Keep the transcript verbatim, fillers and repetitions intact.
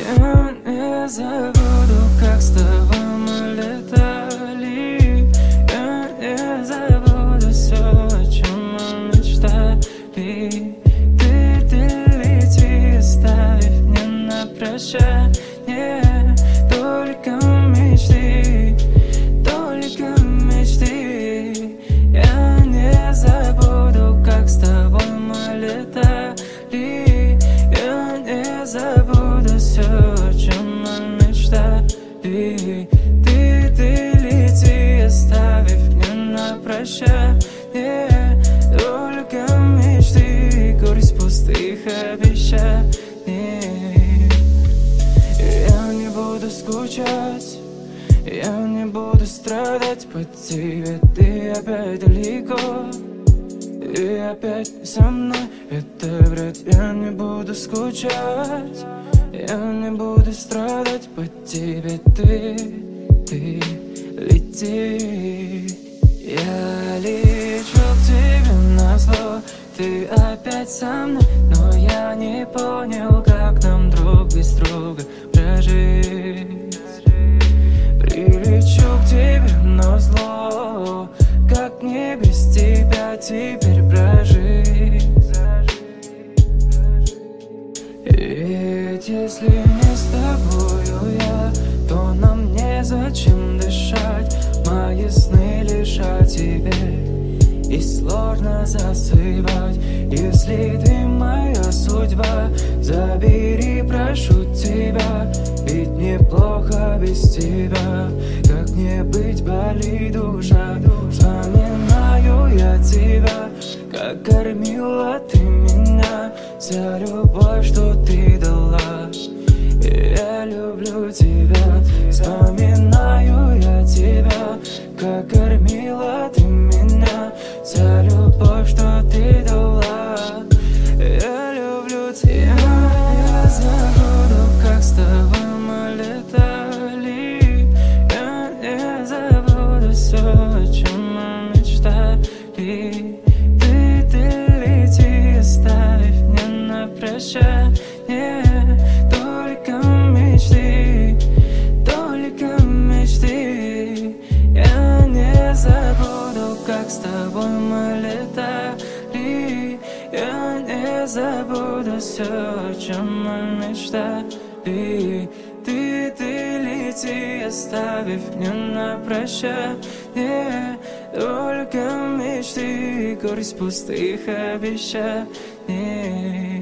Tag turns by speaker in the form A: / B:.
A: Я не забуду, как с тобой мы летали. Я не забуду все, о чем мы мечтали. Ты, ты лети, оставив мне на прощание только мечты, только мечты. Я не забуду, как с тобой мы летали. Я не забуду все, о чем мы мечтали. Ты, ты лети, оставив мне на прощание только мечты, горсть пустых обещаний. Я не буду скучать, я не буду страдать по тебе. Ты опять далеко, и опять не со мной. Это врать. Я не буду скучать, я не буду страдать по тебе. Ты, ты лети. Я лечу к тебе назло, ты опять со мной, но я не понял, как нам друг без друга прожить. Прилечу к тебе назло, как мне без тебя теперь прожить? Ведь если не с тобою я, то нам незачем дышать. Мои сны лишь о тебе, и сложно засыпать. Если ты моя судьба, забери, прошу тебя. Ведь неплохо без тебя, как не быть, болит душа. Вспоминаю я тебя, как кормила ты меня, за любовь, что ты дала. Я люблю тебя, вспоминаю я тебя, как кормила ты меня, за любовь, что ты дала. Я люблю тебя. Я забуду, как с тобой мы летали. Я не забуду все, о чем мы мечтали. Ты, ты лети, оставив мне на прощание только мечты, только мечты. Я не забуду, как с тобой мы летали. Я не забуду все, о чем мы мечтали. Ты, ты лети, оставив мне на прощание только мечты, горсть пустых обещаний.